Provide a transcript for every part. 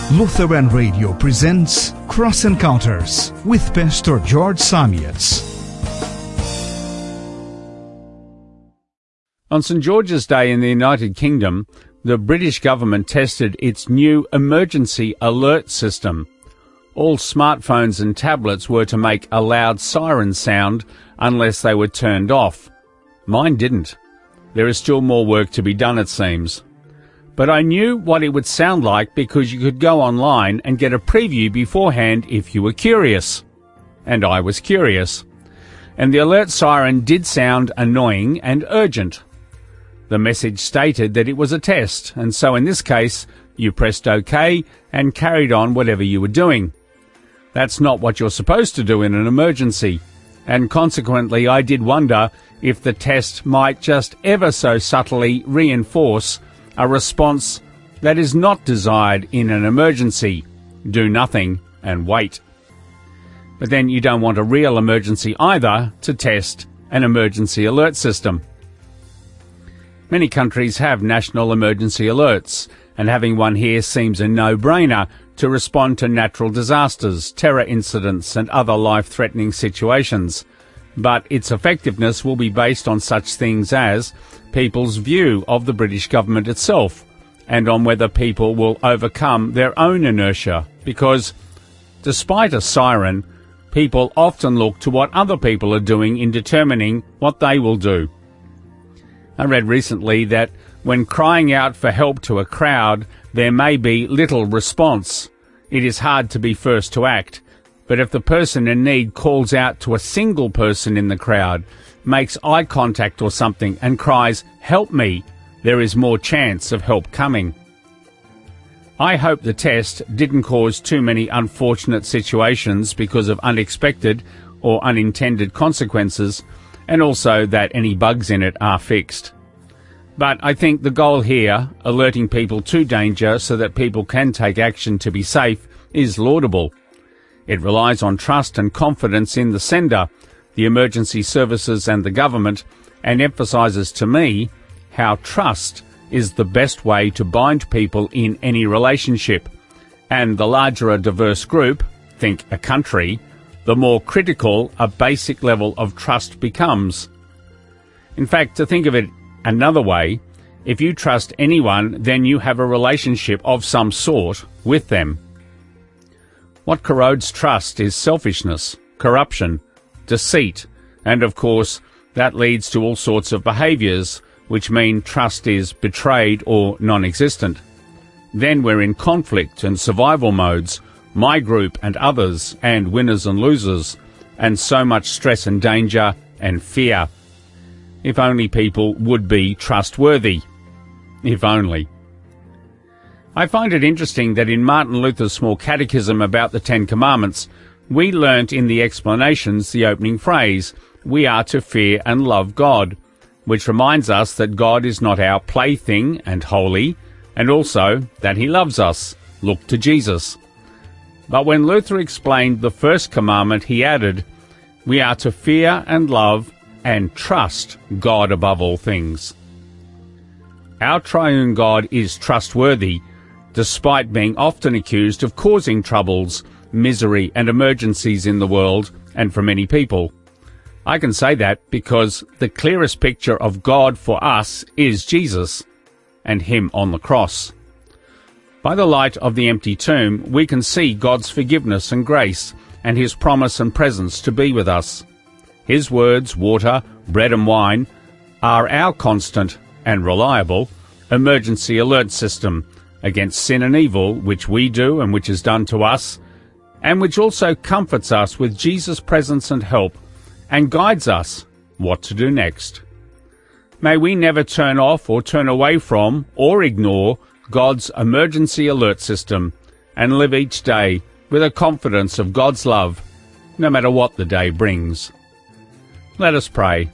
Lutheran Radio presents Cross Encounters with Pastor George Samietz. On St. George's Day in the United Kingdom, the British government tested its new emergency alert system. All smartphones and tablets were to make a loud siren sound unless they were turned off. Mine didn't. There is still more work to be done, it seems. But I knew what it would sound like because you could go online and get a preview beforehand if you were curious. And I was curious. And the alert siren did sound annoying and urgent. The message stated that it was a test, and so in this case, you pressed OK and carried on whatever you were doing. That's not what you're supposed to do in an emergency, and consequently I did wonder if the test might just ever so subtly reinforce a response that is not desired in an emergency: do nothing and wait. But then you don't want a real emergency either to test an emergency alert system. Many countries have national emergency alerts, and having one here seems a no-brainer to respond to natural disasters, terror incidents and other life-threatening situations. But its effectiveness will be based on such things as people's view of the British government itself, and on whether people will overcome their own inertia, because despite a siren, people often look to what other people are doing in determining what they will do. I read recently that when crying out for help to a crowd, there may be little response. It is hard to be first to act. But if the person in need calls out to a single person in the crowd, makes eye contact or something, and cries, "Help me," there is more chance of help coming. I hope the test didn't cause too many unfortunate situations because of unexpected or unintended consequences, and also that any bugs in it are fixed. But I think the goal here, alerting people to danger so that people can take action to be safe, is laudable. It relies on trust and confidence in the sender, the emergency services and the government, and emphasises to me how trust is the best way to bind people in any relationship. And the larger a diverse group, think a country, the more critical a basic level of trust becomes. In fact, to think of it another way, if you trust anyone, then you have a relationship of some sort with them. What corrodes trust is selfishness, corruption, deceit, and of course that leads to all sorts of behaviours which mean trust is betrayed or non-existent. Then we're in conflict and survival modes, my group and others, and winners and losers, and so much stress and danger and fear. If only people would be trustworthy. If only. I find it interesting that in Martin Luther's small catechism about the Ten Commandments, we learnt in the explanations the opening phrase, "We are to fear and love God," which reminds us that God is not our plaything and holy, and also that he loves us. Look to Jesus. But when Luther explained the first commandment, he added, "We are to fear and love and trust God above all things." Our triune God is trustworthy, despite being often accused of causing troubles, misery and emergencies in the world and for many people. I can say that because the clearest picture of God for us is Jesus and him on the cross. By the light of the empty tomb, we can see God's forgiveness and grace and his promise and presence to be with us. His words, water, bread and wine, are our constant and reliable emergency alert system against sin and evil, which we do and which is done to us, and which also comforts us with Jesus' presence and help, and guides us what to do next. May we never turn off or turn away from or ignore God's emergency alert system, and live each day with a confidence of God's love, no matter what the day brings. Let us pray.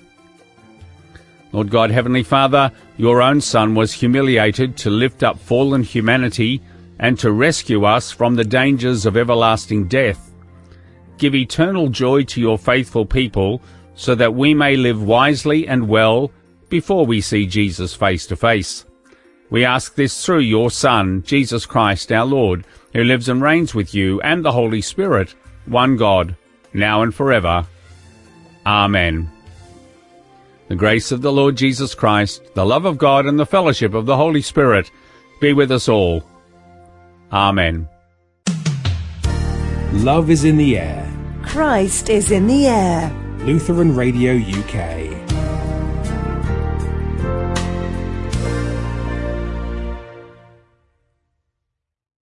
Lord God, Heavenly Father, your own Son was humiliated to lift up fallen humanity and to rescue us from the dangers of everlasting death. Give eternal joy to your faithful people so that we may live wisely and well before we see Jesus face to face. We ask this through your Son, Jesus Christ our Lord, who lives and reigns with you and the Holy Spirit, one God, now and forever. Amen. The grace of the Lord Jesus Christ, the love of God, and the fellowship of the Holy Spirit be with us all. Amen. Love is in the air. Christ is in the air. Lutheran Radio UK.